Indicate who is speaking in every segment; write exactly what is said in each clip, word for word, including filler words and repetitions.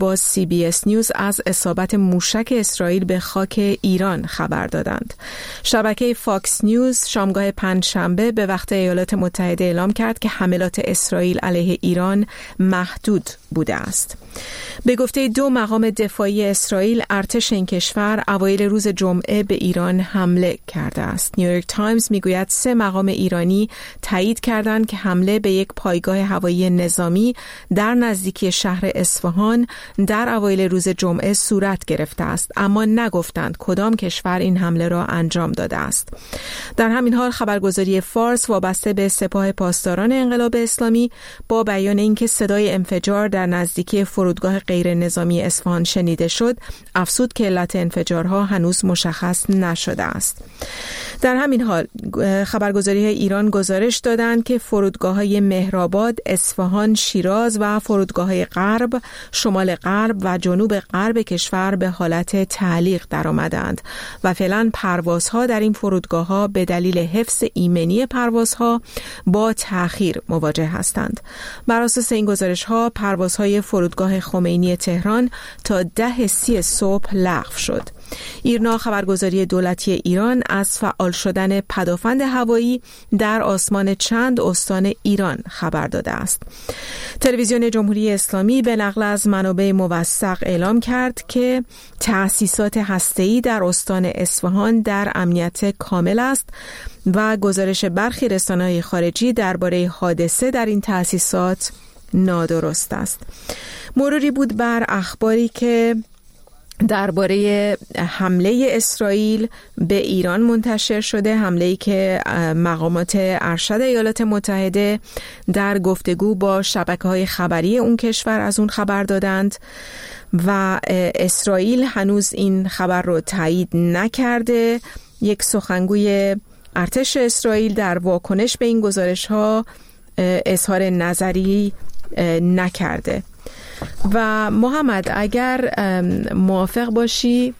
Speaker 1: با سی بی اس نیوز از اصابت موشک اسرائیل به خاک ایران خبر دادند. شبکه فاکس نیوز شامگاه پنجشنبه به وقت ایالات متحده اعلام کرد که حملات اسرائیل علیه ایران محدود بوده است. به گفته دو مقام دفاعی اسرائیل، ارتش این کشور اوایل روز جمعه به ایران حمله کرده است. نیویورک تایمز میگوید سه مقام ایرانی تایید کردند که حمله به یک پایگاه هوایی نظامی در نزدیکی شهر اصفهان در اوایل روز جمعه صورت گرفته است، اما نگفتند کدام کشور این حمله را انجام داده است. در همین حال خبرگزاری فارس وابسته به سپاه پاسداران انقلاب اسلامی با بیان اینکه صدای انفجار در نزدیکی فرودگاه غیر نظامی اصفهان شنیده شد، افزود که علت انفجارها هنوز مشخص نشده است. در همین حال خبرگزاری ایران گزارش دادند که فرودگاه‌های مهرآباد، اصفهان، شیراز و فرودگاه‌های غرب، شمال غرب و جنوب غرب کشور به حالت تعلیق درآمدند و فعلا پروازها در این فرودگاه‌ها به دلیل حفظ ایمنی پروازها با تأخیر مواجه هستند. بر اساس این گزارش‌ها پروازهای فرودگاه خمینی تهران تا ده سی صبح لغو شد. ایرنا خبرگزاری دولتی ایران از فعال شدن پدافند هوایی در آسمان چند استان ایران خبر داده است. تلویزیون جمهوری اسلامی به نقل از منابع موثق اعلام کرد که تأسیسات هسته‌ای در استان اصفهان در امنیت کامل است و گزارش برخی رسانه‌های خارجی درباره حادثه در این تأسیسات نادرست است. مروری بود بر اخباری که درباره حمله اسرائیل به ایران منتشر شده، حمله‌ای که مقامات ارشد ایالات متحده در گفتگو با شبکه‌های خبری اون کشور از اون خبر دادند و اسرائیل هنوز این خبر رو تایید نکرده. یک سخنگوی ارتش اسرائیل در واکنش به این گزارش‌ها اظهار نظری نکرده. و محمد اگر موافق باشی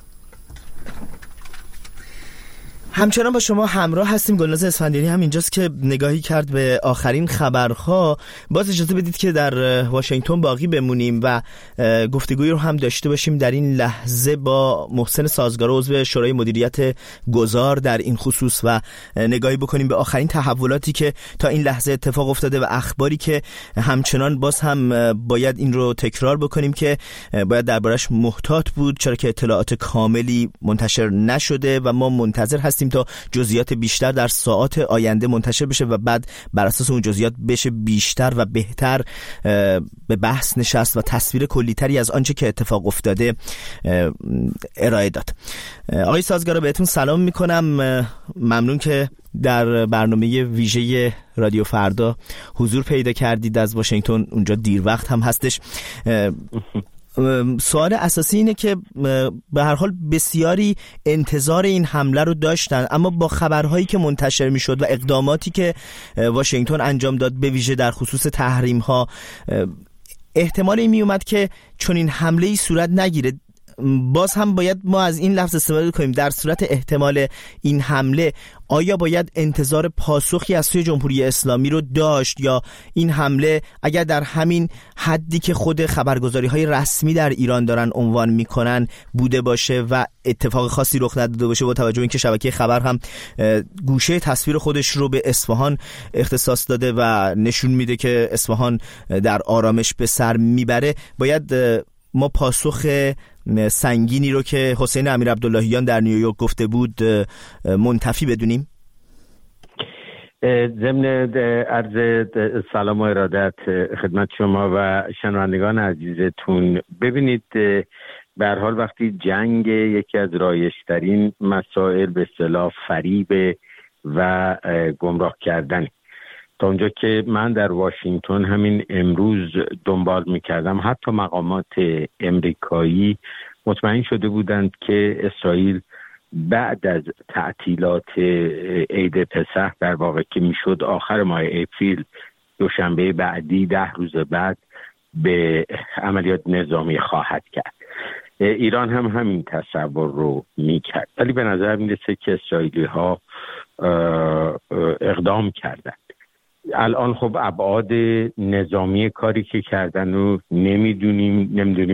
Speaker 2: همچنان با شما همراه هستیم. گلناز اسفندیاری هم اینجاست که نگاهی کرد به آخرین خبرها. باز اجازه بدید که در واشنگتن باقی بمونیم و گفتگویی رو هم داشته باشیم در این لحظه با محسن سازگار، عضو شورای مدیریت گذار در این خصوص، و نگاهی بکنیم به آخرین تحولاتی که تا این لحظه اتفاق افتاده و اخباری که همچنان باز هم باید این رو تکرار بکنیم که باید دربارش محتاط بود، چرا که اطلاعات کاملی منتشر نشده و ما منتظر هستیم تا جزئیات بیشتر در ساعات آینده منتشر بشه و بعد بر اساس اون جزئیات بشه بیشتر و بهتر به بحث نشست و تصویر کلی‌تری از آنچه که اتفاق افتاده ارائه داد. آقای سازگارا بهتون سلام میکنم. ممنون که در برنامه ویژه رادیو فردا حضور پیدا کردید از واشنگتن. اونجا دیر وقت هم هستش. سوال اساسی اینه که به هر حال بسیاری انتظار این حمله رو داشتن، اما با خبرهایی که منتشر میشد و اقداماتی که واشنگتن انجام داد به ویژه در خصوص تحریم ها، احتمالی می اومد که چون این حمله ای صورت نگیره. باز هم باید ما از این لفظ استفاده کنیم، در صورت احتمال این حمله آیا باید انتظار پاسخی از سوی جمهوری اسلامی رو داشت، یا این حمله اگر در همین حدی که خود خبرگزاری های رسمی در ایران دارن عنوان میکنن بوده باشه و اتفاق خاصی رخ نداده باشه، با توجه به اینکه شبکه خبر هم گوشه تصویر خودش رو به اصفهان اختصاص داده و نشون میده که اصفهان در آرامش به سر میبره، باید ما پاسخ سنگینی رو که حسین امیرعبداللهیان در نیویورک گفته بود منتفی بدونیم؟
Speaker 3: ضمن عرض سلام و ارادت خدمت شما و شنوندگان عزیزتون، ببینید به هر حال وقتی جنگ یکی از رایج‌ترین مسائل به اصطلاح فریب و گمراه کردن، تا اونجا که من در واشنگتن همین امروز دنبال میکردم، حتی مقامات امریکایی مطمئن شده بودند که اسرائیل بعد از تعطیلات عید پسح، در واقع که میشد آخر ماه اپریل، دوشنبه بعدی، ده روز بعد، به عملیات نظامی خواهد کرد. ایران هم همین تصور رو میکرد، ولی به نظر میرسه که اسرائیلی ها اقدام کردند. الان خب ابعاد نظامی کاری که کردن رو نمیدونیم نمیدونیم